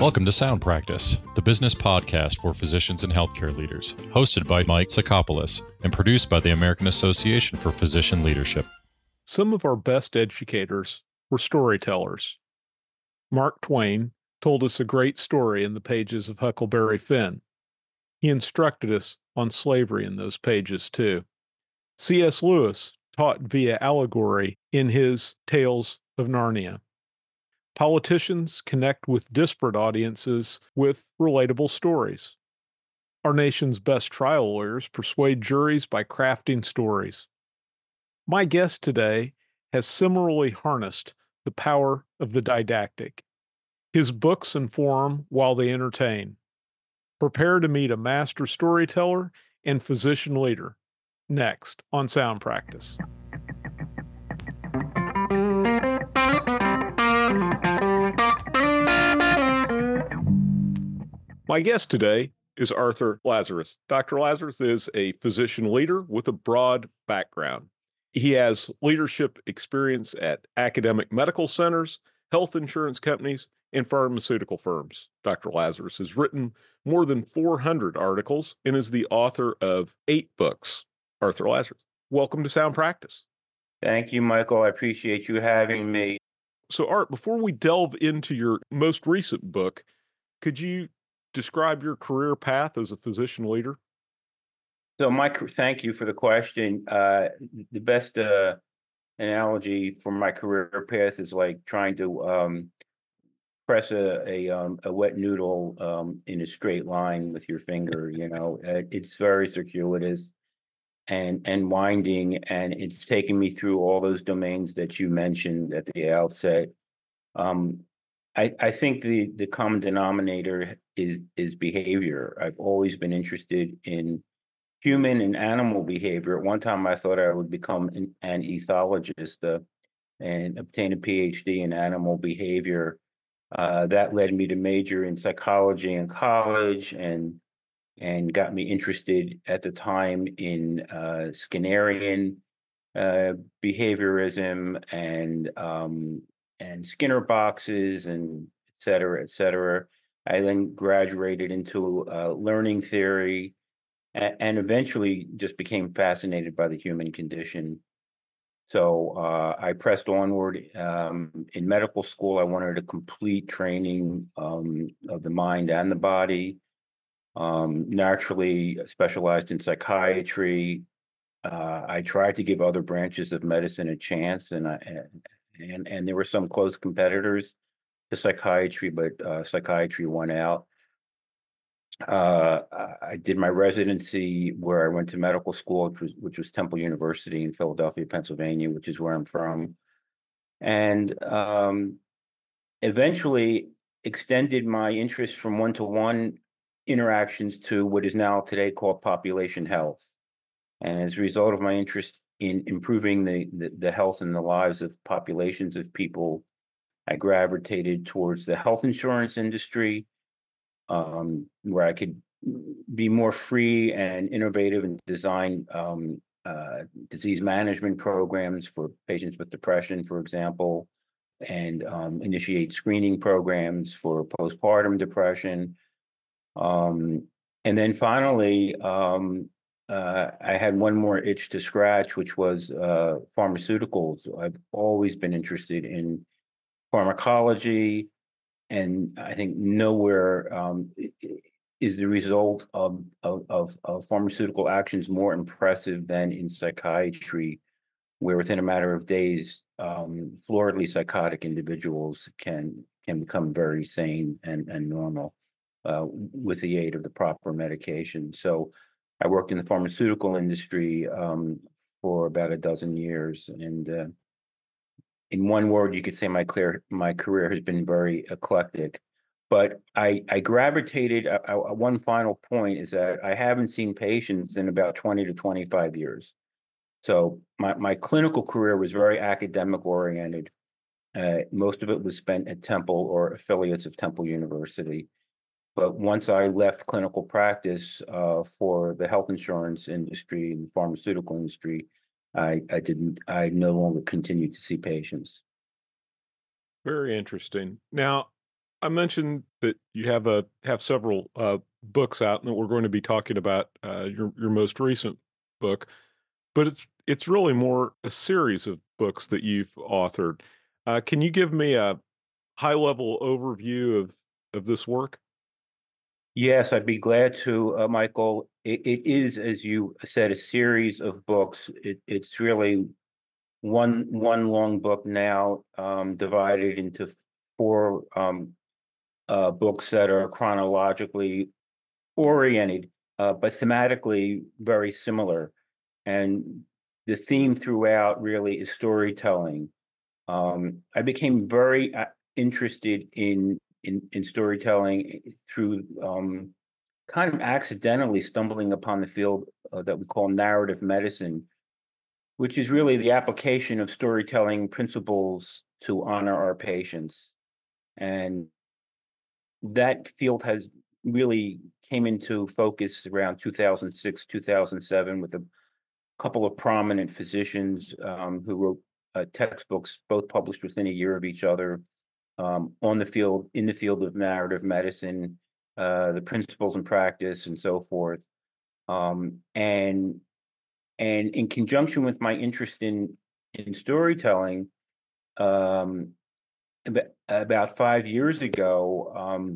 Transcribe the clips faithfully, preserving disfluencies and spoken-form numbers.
Welcome to Sound Practice, the business podcast for physicians and healthcare leaders, hosted by Mike Sakopoulos and produced by the American Association for Physician Leadership. Some of our best educators were storytellers. Mark Twain told us a great story in the pages of Huckleberry Finn. He instructed us on slavery in those pages, too. C S. Lewis taught via allegory in his Tales of Narnia. Politicians connect with disparate audiences with relatable stories. Our nation's best trial lawyers persuade juries by crafting stories. My guest today has similarly harnessed the power of the didactic. His books inform while they entertain. Prepare to meet a master storyteller and physician leader. Next on Sound Practice. My guest today is Arthur Lazarus. Doctor Lazarus is a physician leader with a broad background. He has leadership experience at academic medical centers, health insurance companies, and pharmaceutical firms. Doctor Lazarus has written more than four hundred articles and is the author of eight books. Arthur Lazarus, welcome to Sound Practice. Thank you, Michael. I appreciate you having me. So, Art, before we delve into your most recent book, could you describe your career path as a physician leader? So, Mike, thank you for the question. Uh, the best uh, analogy for my career path is like trying to um, press a a, um, a wet noodle um, in a straight line with your finger. You know, uh, it's very circuitous and and winding, and it's taken me through all those domains that you mentioned at the outset. Um, I, I think the the common denominator is is behavior. I've always been interested in human and animal behavior. At one time, I thought I would become an, an ethologist uh, and obtain a P H D in animal behavior. Uh, that led me to major in psychology in college and and got me interested at the time in uh, Skinnerian uh, behaviorism and um, and Skinner boxes and et cetera, et cetera. I then graduated into uh, learning theory and, and eventually just became fascinated by the human condition. So uh, I pressed onward. Um, in medical school, I wanted a complete training um, of the mind and the body. Um, naturally specialized in psychiatry. Uh, I tried to give other branches of medicine a chance, and I, and and there were some close competitors to psychiatry, but uh, psychiatry won out. Uh, I did my residency where I went to medical school, which was which was Temple University in Philadelphia, Pennsylvania, which is where I'm from, and um, eventually extended my interest from one-to-one interactions to what is now today called population health. And as a result of my interest in improving the, the, the health and the lives of populations of people, I gravitated towards the health insurance industry, um, where I could be more free and innovative and design um, uh, disease management programs for patients with depression, for example, and um, initiate screening programs for postpartum depression. Um, and then finally, um, uh, I had one more itch to scratch, which was uh, pharmaceuticals. I've always been interested in pharmacology, and I think nowhere um, is the result of, of, of, of pharmaceutical actions more impressive than in psychiatry, where within a matter of days, um, floridly psychotic individuals can can become very sane and, and normal uh, with the aid of the proper medication. So I worked in the pharmaceutical industry um, for about a dozen years. And uh, in one word, you could say my, clear, my career has been very eclectic. But I, I gravitated, uh, uh, one final point is that I haven't seen patients in about twenty to twenty-five years. So my, my clinical career was very academic oriented. Uh, most of it was spent at Temple or affiliates of Temple University. But once I left clinical practice uh, for the health insurance industry and the pharmaceutical industry, I, I didn't, I no longer continued to see patients. Very interesting. Now, I mentioned that you have a have several uh, books out, and that we're going to be talking about uh, your your most recent book. But it's it's really more a series of books that you've authored. Uh, can you give me a high level overview of of this work? Yes, I'd be glad to, uh, Michael. It, it is, as you said, a series of books. It, it's really one one long book now, um, divided into four um, uh, books that are chronologically oriented, uh, but thematically very similar. And the theme throughout really is storytelling. Um, I became very uh, interested in in in storytelling through um, kind of accidentally stumbling upon the field uh, that we call narrative medicine, which is really the application of storytelling principles to honor our patients. And that field has really came into focus around two thousand six, two thousand seven with a couple of prominent physicians um, who wrote uh, textbooks, both published within a year of each other, um, on the field, in the field of narrative medicine, uh, the principles and practice, and so forth. Um, and and in conjunction with my interest in in storytelling, um, about, about five years ago, um,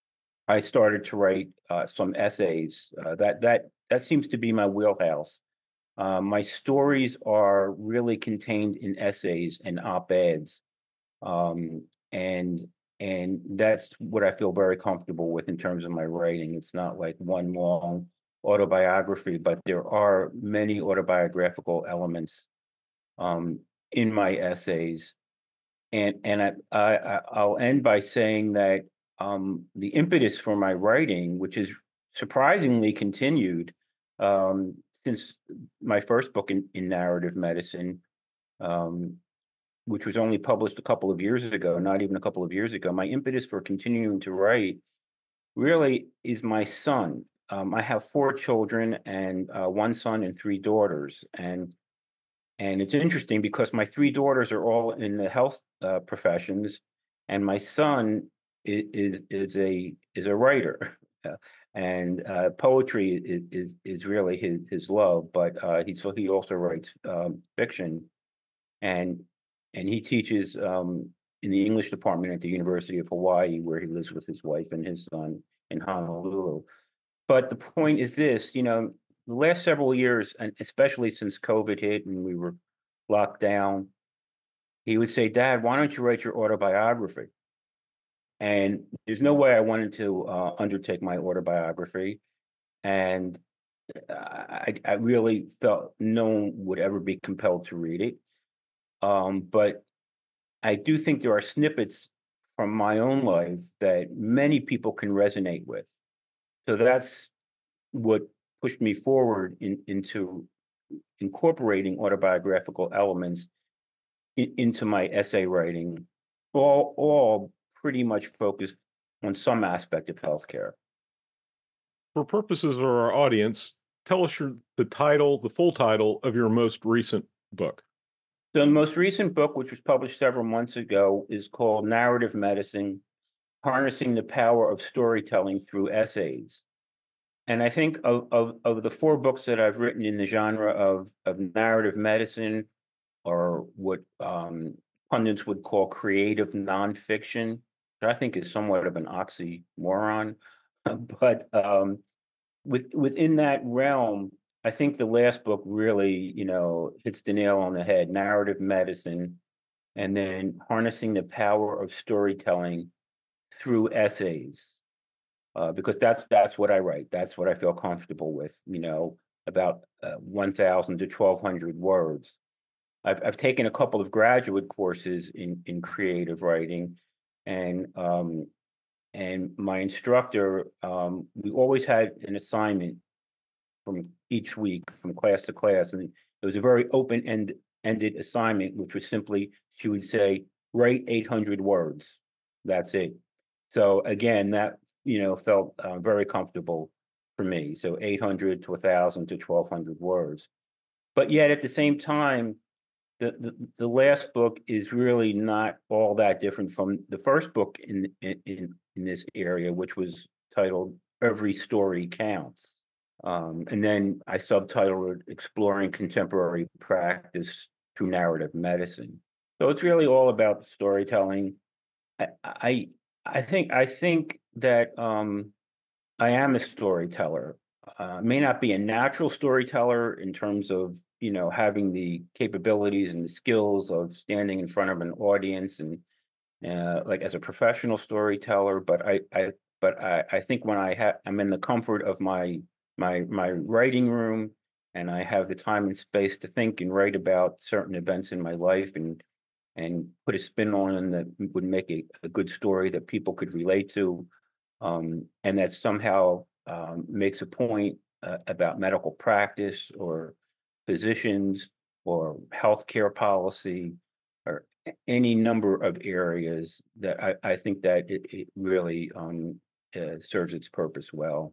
I started to write uh, some essays. Uh, that that that seems to be my wheelhouse. Uh, my stories are really contained in essays and op-eds, um, and and that's what I feel very comfortable with in terms of my writing. It's not like one long autobiography, but there are many autobiographical elements um, in my essays. And and I, I I- I'll end by saying that um, the impetus for my writing, which is surprisingly continued um, since my first book in, in narrative medicine, um, which was only published a couple of years ago, not even a couple of years ago, my impetus for continuing to write really is my son. Um, I have four children and uh, one son and three daughters, and and it's interesting because my three daughters are all in the health uh, professions, and my son is is, is a is a writer, uh, and uh, poetry is, is is really his his love. But uh, he so he also writes um, fiction, and and he teaches um, in the English department at the University of Hawaii, where he lives with his wife and his son in Honolulu. But the point is this, you know, the last several years, and especially since COVID hit and we were locked down, he would say, "Dad, why don't you write your autobiography?" And there's no way I wanted to uh, undertake my autobiography. And I, I really felt no one would ever be compelled to read it. Um, but I do think there are snippets from my own life that many people can resonate with. So that's what pushed me forward in, into incorporating autobiographical elements in, into my essay writing, all all pretty much focused on some aspect of healthcare. For purposes of our audience, tell us your the title, the full title of your most recent book. The most recent book, which was published several months ago, is called Narrative Medicine: Harnessing the Power of Storytelling Through Essays. And I think of, of, of the four books that I've written in the genre of, of narrative medicine, or what um, pundits would call creative nonfiction, which I think is somewhat of an oxymoron. But um, with, within that realm, I think the last book really, you know, hits the nail on the head: narrative medicine, and then harnessing the power of storytelling through essays. Uh, because that's that's what I write. That's what I feel comfortable with. You know, about uh, one thousand to twelve hundred words. I've I've taken a couple of graduate courses in in creative writing, and um, and my instructor, um, we always had an assignment from each week, from class to class, and it was a very open end ended assignment, which was simply, she would say, write eight hundred words. That's it. So again, that, you know, felt uh, very comfortable for me. So eight hundred to one thousand to twelve hundred words. But yet at the same time, the, the, the last book is really not all that different from the first book in, in, in, in this area, which was titled Every Story Counts. Um, and then I subtitled it Exploring Contemporary Practice Through Narrative Medicine. So it's really all about storytelling. I, I, I think, I think that um, I am a storyteller. Uh, may not be a natural storyteller in terms of, you know, having the capabilities and the skills of standing in front of an audience and uh, like as a professional storyteller, but I, I but I, I think when I have, I'm in the comfort of my my my writing room, and I have the time and space to think and write about certain events in my life and and put a spin on them that would make a, a good story that people could relate to, um, and that somehow um, makes a point uh, about medical practice or physicians or healthcare policy or a- any number of areas that I, I think that it, it really um, uh, serves its purpose well.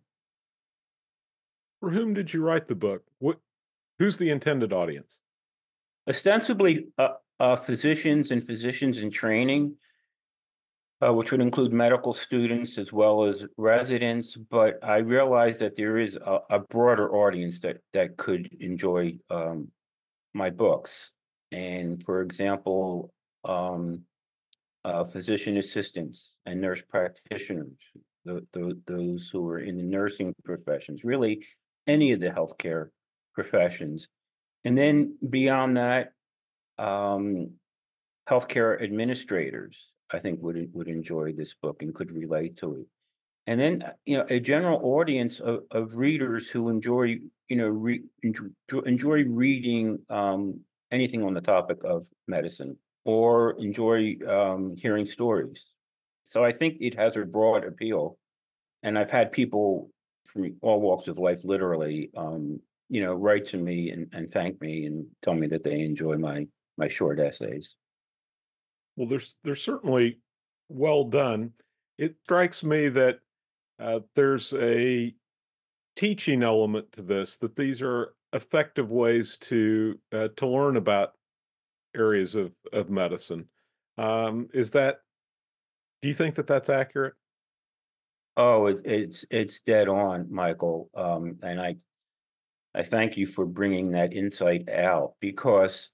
For whom did you write the book? What, who's the intended audience? Ostensibly, uh, uh, physicians and physicians in training, uh, which would include medical students as well as residents. But I realize that there is a, a broader audience that that could enjoy um, my books. And for example, um, uh, physician assistants and nurse practitioners, the, the, those who are in the nursing professions, really any of the healthcare professions. And then beyond that, um, healthcare administrators, I think would would enjoy this book and could relate to it. And then, uh, you know, a general audience of, of readers who enjoy, you know, re, enjoy, enjoy reading um, anything on the topic of medicine or enjoy um, hearing stories. So I think it has a broad appeal. And I've had people from all walks of life, literally, um, you know, write to me and, and thank me and tell me that they enjoy my my short essays. Well, there's there's certainly well done. It strikes me that uh, there's a teaching element to this, that these are effective ways to uh, to learn about areas of of medicine. Um, is that, do you think that that's accurate? Oh, it, it's it's dead on, Michael. Um, and I I thank you for bringing that insight out because,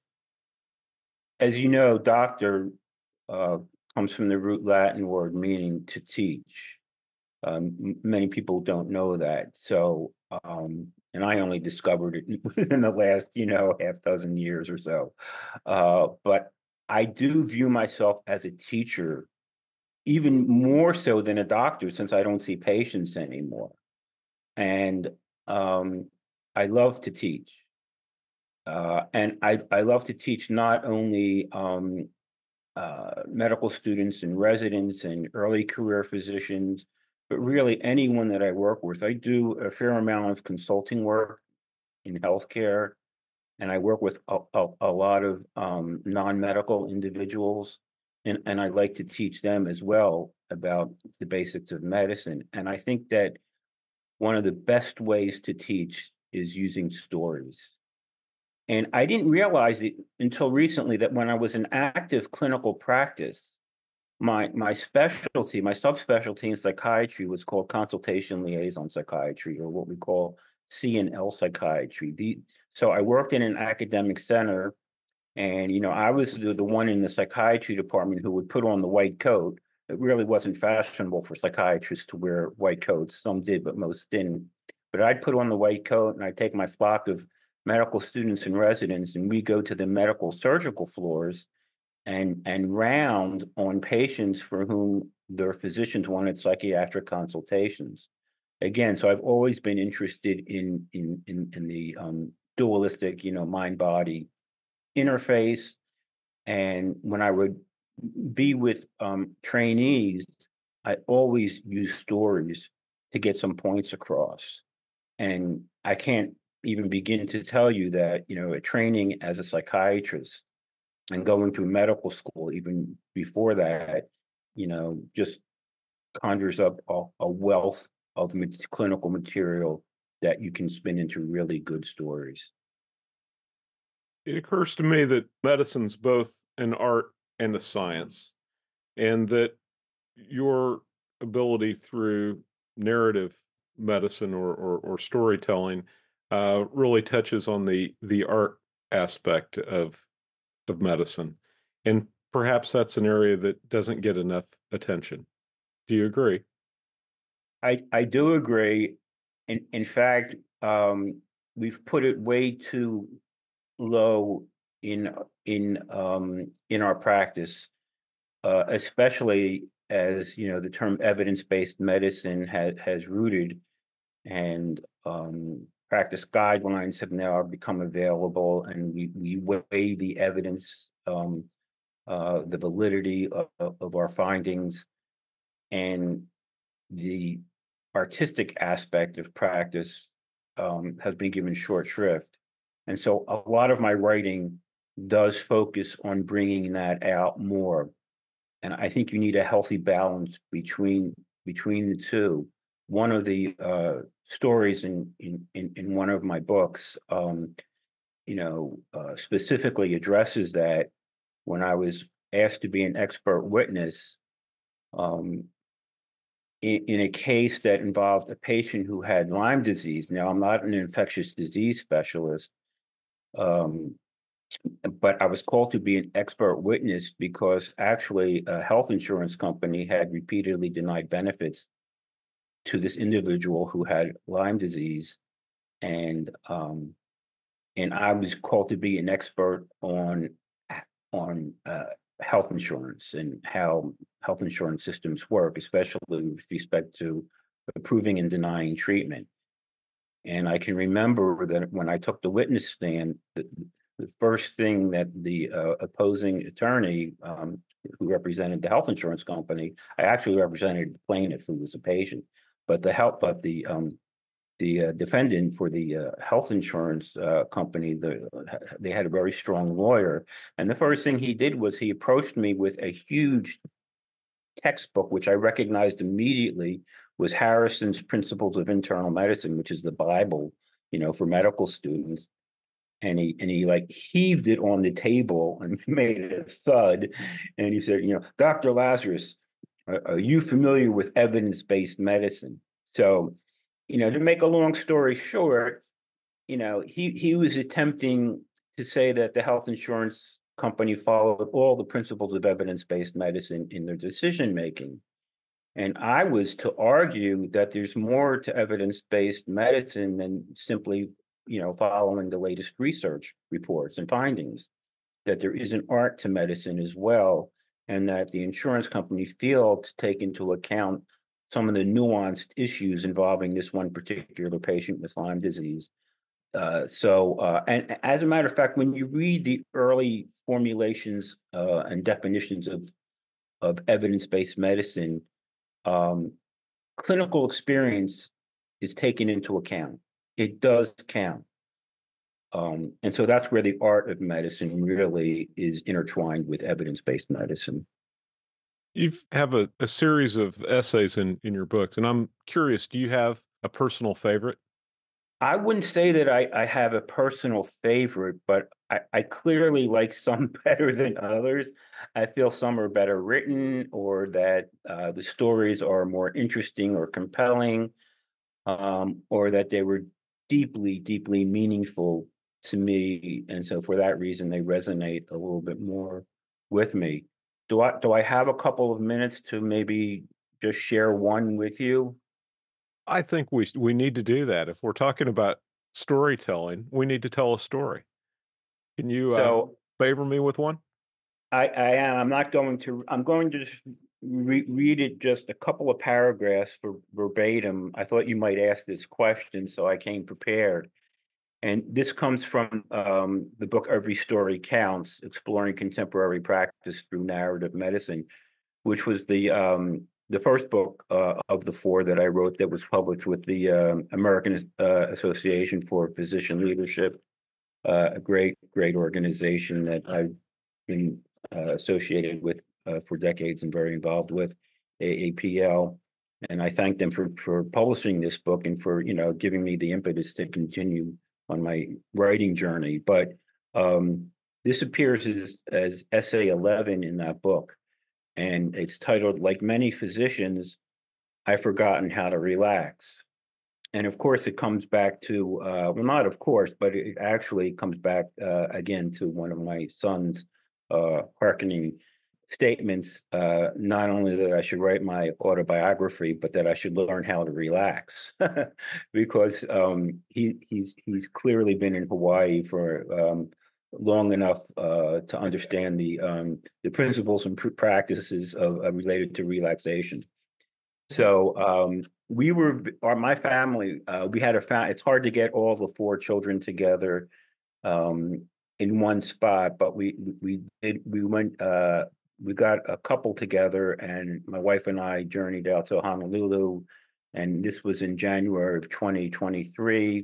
as you know, doctor uh, comes from the root Latin word meaning to teach. Um, m- many people don't know that. So, um, and I only discovered it within the last, you know, half dozen years or so. Uh, but I do view myself as a teacher, even more so than a doctor, since I don't see patients anymore. And um, I love to teach. Uh, and I, I love to teach not only um, uh, medical students and residents and early career physicians, but really anyone that I work with. I do a fair amount of consulting work in healthcare, and I work with a, a, a lot of um, non-medical individuals, and, and I like to teach them as well about the basics of medicine. And I think that one of the best ways to teach is using stories. And I didn't realize it until recently that when I was in active clinical practice, my my specialty, my subspecialty in psychiatry was called consultation liaison psychiatry, or what we call C and L psychiatry. The, so I worked in an academic center, and you know I was the, the one in the psychiatry department who would put on the white coat. It really wasn't fashionable for psychiatrists to wear white coats. Some did, but most didn't. But I'd put on the white coat and I'd take my flock of medical students and residents, and we go to the medical surgical floors and and round on patients for whom their physicians wanted psychiatric consultations. Again, so I've always been interested in in in, in the um, dualistic, you know, mind body interface. And when I would be with um, trainees, I always use stories to get some points across. And I can't even begin to tell you that, you know, a training as a psychiatrist and going through medical school, even before that, you know, just conjures up a, a wealth of mat- clinical material that you can spin into really good stories. It occurs to me that medicine's both an art and a science, and that your ability through narrative medicine or or, or storytelling uh, really touches on the the art aspect of of medicine, and perhaps that's an area that doesn't get enough attention. Do you agree? I, I do agree. In, in fact, um, we've put it way too low in, in, um, in our practice, uh, especially as, you know, the term evidence-based medicine has, has rooted, and, um, practice guidelines have now become available, and we, we weigh the evidence, um, uh, the validity of, of our findings, and the artistic aspect of practice um, has been given short shrift. And so a lot of my writing does focus on bringing that out more. And I think you need a healthy balance between between the two. One of the uh, stories in, in in in one of my books, um, you know, uh, specifically addresses that when I was asked to be an expert witness. Um, in, in a case that involved a patient who had Lyme disease. Now, I'm not an infectious disease specialist, um, but I was called to be an expert witness because actually a health insurance company had repeatedly denied benefits to this individual who had Lyme disease. And um, and I was called to be an expert on on uh, health insurance and how health insurance systems work, especially with respect to approving and denying treatment. And I can remember that when I took the witness stand, the, the first thing that the uh, opposing attorney, um, who represented the health insurance company, I actually represented the plaintiff who was a patient, but the help, but the um, the uh, defendant for the uh, health insurance uh, company, the, they had a very strong lawyer. And the first thing he did was he approached me with a huge textbook, which I recognized immediately was Harrison's Principles of Internal Medicine, which is the Bible, you know, for medical students. And he and he like heaved it on the table and made it a thud. And he said, you know, Doctor Lazarus, are, are you familiar with evidence-based medicine? So, you know, to make a long story short, you know, he he was attempting to say that the health insurance company followed all the principles of evidence-based medicine in their decision making. And I was to argue that there's more to evidence-based medicine than simply, you know, following the latest research reports and findings, that there is an art to medicine as well, and that the insurance company failed to take into account some of the nuanced issues involving this one particular patient with Lyme disease. Uh, so, uh, and as a matter of fact, when you read the early formulations uh, and definitions of of evidence-based medicine, um, clinical experience is taken into account. It does count. Um, and so that's where the art of medicine really is intertwined with evidence-based medicine. You have a, a series of essays in, in your books, and I'm curious, do you have a personal favorite? I wouldn't say that I, I have a personal favorite, but I, I clearly like some better than others. I feel some are better written, or that uh, the stories are more interesting or compelling, um, or that they were deeply, deeply meaningful to me. And so for that reason, they resonate a little bit more with me. Do I, do I have a couple of minutes to maybe just share one with you? I think we we need to do that. If we're talking about storytelling, we need to tell a story. Can you uh, So favor me with one? I, I am, I'm not going to, I'm going to just re- read it just a couple of paragraphs for verbatim. I thought you might ask this question, so I came prepared. And this comes from um, the book Every Story Counts, Exploring Contemporary Practice Through Narrative Medicine, which was the um, the first book uh, of the four that I wrote that was published with the uh, American uh, Association for Physician Leadership, uh, a great, great organization that I've been uh, associated with uh, for decades and very involved with, A A P L. And I thank them for for publishing this book and for, you know, giving me the impetus to continue on my writing journey. But Um, this appears as, as essay eleven in that book, and it's titled, "Like Many Physicians, I've Forgotten How to Relax." And of course, it comes back to, uh, well, not of course, but it actually comes back uh, again to one of my son's uh, hearkening statements, uh, not only that I should write my autobiography, but that I should learn how to relax, because um, he he's he's clearly been in Hawaii for um, long enough uh, to understand the um, the principles and pr- practices of uh, related to relaxation. So um, we were, or my family, uh, we had a family. It's hard to get all the four children together um, in one spot, but we we did we went uh, we got a couple together, and my wife and I journeyed out to Honolulu, and this was in January of twenty twenty-three,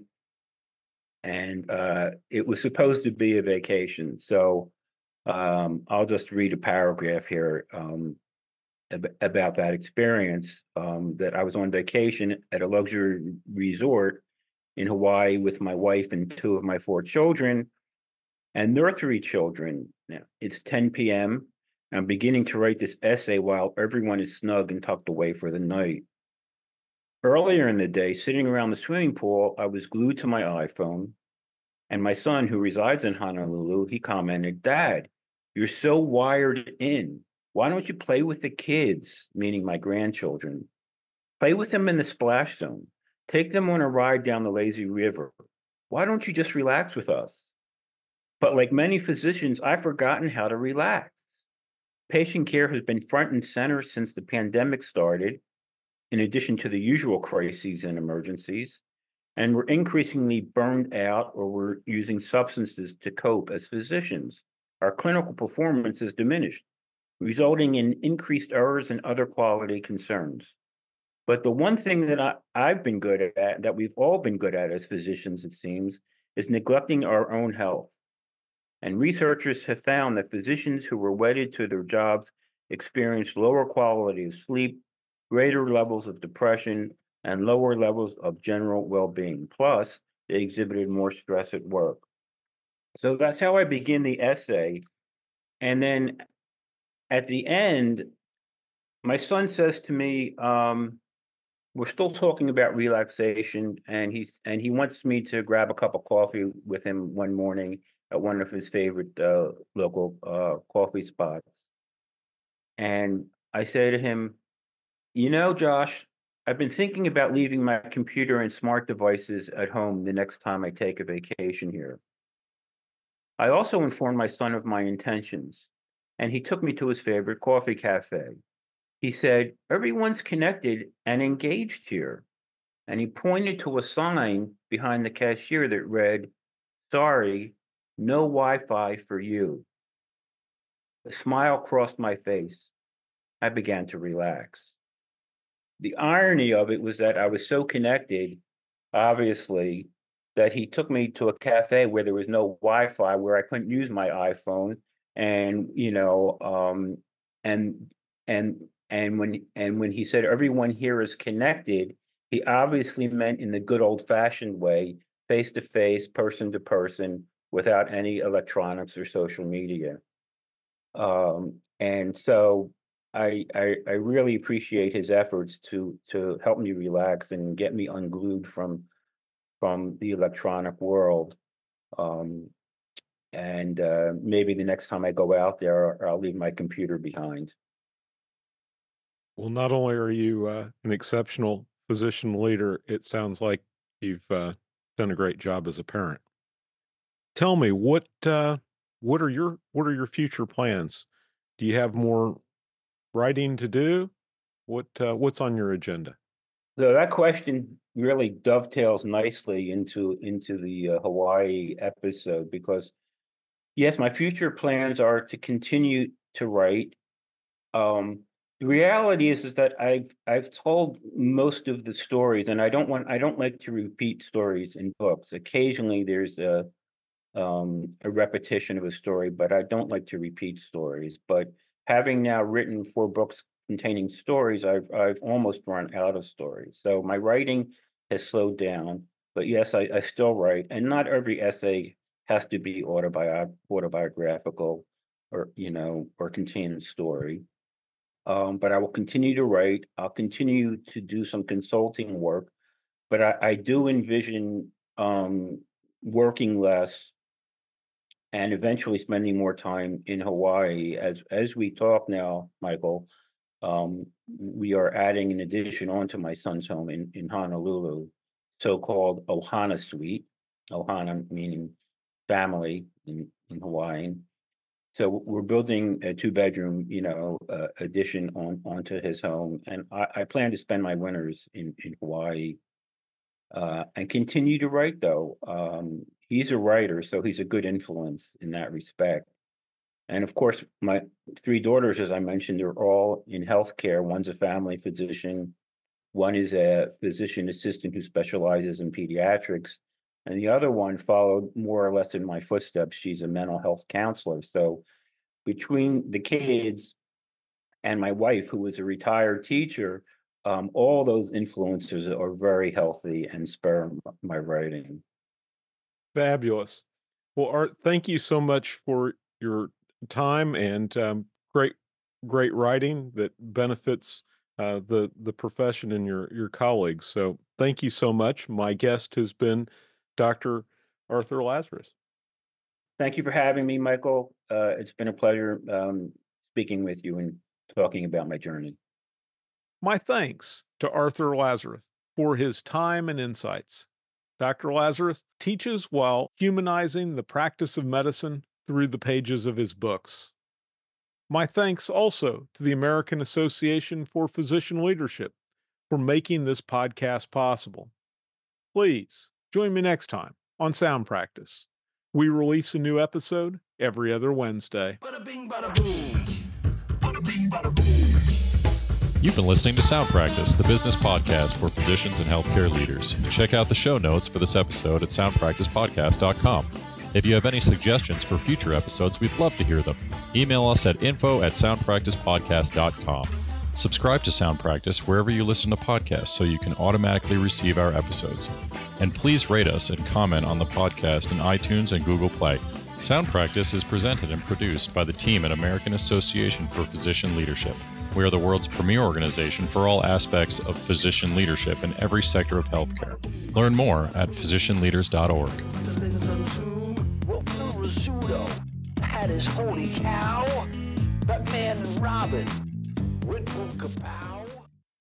and uh, it was supposed to be a vacation. So um, I'll just read a paragraph here. Um, ab- about that experience, um, that I was on vacation at a luxury resort in Hawaii with my wife and two of my four children and their three children. Now, it's ten p.m. I'm beginning to write this essay while everyone is snug and tucked away for the night. Earlier in the day, sitting around the swimming pool, I was glued to my iPhone, and my son, who resides in Honolulu, he commented, "Dad, you're so wired in. Why don't you play with the kids?" Meaning my grandchildren. "Play with them in the splash zone. Take them on a ride down the lazy river. Why don't you just relax with us?" But like many physicians, I've forgotten how to relax. Patient care has been front and center since the pandemic started, in addition to the usual crises and emergencies. And we're increasingly burned out, or we're using substances to cope as physicians. Our clinical performance is diminished, resulting in increased errors and other quality concerns. But the one thing that I, I've been good at, that we've all been good at as physicians, it seems, is neglecting our own health. And researchers have found that physicians who were wedded to their jobs experienced lower quality of sleep, greater levels of depression, and lower levels of general well-being. Plus, they exhibited more stress at work. So that's how I begin the essay. And then at the end, my son says to me, um, we're still talking about relaxation, and he's and he wants me to grab a cup of coffee with him one morning at one of his favorite uh, local uh, coffee spots. And I say to him, "You know, Josh, I've been thinking about leaving my computer and smart devices at home the next time I take a vacation here." I also informed my son of my intentions, and he took me to his favorite coffee cafe. He said, "Everyone's connected and engaged here." And he pointed to a sign behind the cashier that read, "Sorry, no Wi-Fi for you." A smile crossed my face. I began to relax. The irony of it was that I was so connected, obviously, that he took me to a cafe where there was no Wi-Fi, where I couldn't use my iPhone. And, you know, um, and and and when and when he said everyone here is connected, he obviously meant in the good old-fashioned way, face to face, person to person, without any electronics or social media. Um, and so I, I I really appreciate his efforts to to help me relax and get me unglued from from the electronic world. Um, and uh, maybe the next time I go out there, I'll leave my computer behind. Well, not only are you uh, an exceptional physician leader, it sounds like you've uh, done a great job as a parent. Tell me what uh, what are your what are your future plans? Do you have more writing to do? What uh, what's on your agenda? So that question really dovetails nicely into into the uh, Hawaii episode, because yes, my future plans are to continue to write. Um, the reality is is that I've I've told most of the stories, and I don't want I don't like to repeat stories in books. Occasionally, there's a um, a repetition of a story, but I don't like to repeat stories. But having now written four books containing stories, I've I've almost run out of stories. So my writing has slowed down. But yes, I, I still write, and not every essay has to be autobi- autobiographical or, you know, or contain a story. Um, but I will continue to write. I'll continue to do some consulting work, but I, I do envision um, working less and eventually spending more time in Hawaii. As as we talk now, Michael, um, we are adding an addition onto my son's home in, in Honolulu, so-called Ohana Suite. Ohana meaning family in, in Hawaiian. So we're building a two-bedroom, you know, uh, addition on onto his home, and I, I plan to spend my winters in in Hawaii, uh, and continue to write. Though um, he's a writer, so he's a good influence in that respect. And of course, my three daughters, as I mentioned, are all in healthcare. One's a family physician, one is a physician assistant who specializes in pediatrics, and the other one followed more or less in my footsteps. She's a mental health counselor. So between the kids and my wife, who was a retired teacher, um, all those influences are very healthy and spur my writing. Fabulous. Well, Art, thank you so much for your time and um, great, great writing that benefits uh, the the profession and your your colleagues. So, thank you so much. My guest has been Doctor Arthur Lazarus. Thank you for having me, Michael. Uh, it's been a pleasure um, speaking with you and talking about my journey. My thanks to Arthur Lazarus for his time and insights. Doctor Lazarus teaches while humanizing the practice of medicine through the pages of his books. My thanks also to the American Association for Physician Leadership for making this podcast possible. Please join me next time on Sound Practice. We release a new episode every other Wednesday. Bada bing, bada boom. Bada bing, bada boom. You've been listening to Sound Practice, the business podcast for physicians and healthcare leaders. Check out the show notes for this episode at sound practice podcast dot com. If you have any suggestions for future episodes, we'd love to hear them. Email us at info at sound practice podcast dot com. Subscribe to Sound Practice wherever you listen to podcasts so you can automatically receive our episodes. And please rate us and comment on the podcast in iTunes and Google Play. Sound Practice is presented and produced by the team at American Association for Physician Leadership. We are the world's premier organization for all aspects of physician leadership in every sector of healthcare. Learn more at physician leaders dot org. That is holy cow. Batman and Robin. With Kapow.